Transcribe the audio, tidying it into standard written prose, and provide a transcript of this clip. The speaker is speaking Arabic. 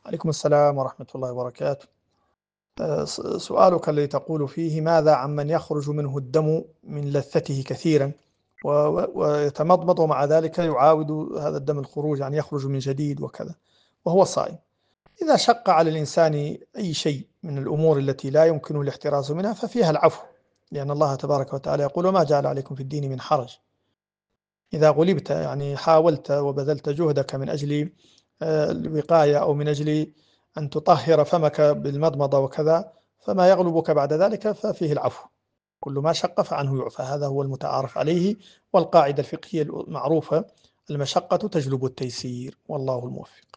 عليكم السلام ورحمة الله وبركاته. سؤالك الذي تقول فيه: ماذا عمن يخرج منه الدم من لثته كثيرا ويتمضمض ومع ذلك يعاود هذا الدم الخروج، يعني يخرج من جديد وكذا وهو صائم؟ إذا شق على الإنسان أي شيء من الأمور التي لا يمكنه الاحتراز منها ففيها العفو، لأن الله تبارك وتعالى يقول: وما جعل عليكم في الدين من حرج. إذا غلبت، يعني حاولت وبذلت جهدك من أجل الوقاية أو من أجل أن تطهر فمك بالمضمضة وكذا، فما يغلبك بعد ذلك ففيه العفو. كل ما شق فعنه يعفى، هذا هو المتعارف عليه، والقاعدة الفقهية المعروفة: المشقة تجلب التيسير، والله الموفق.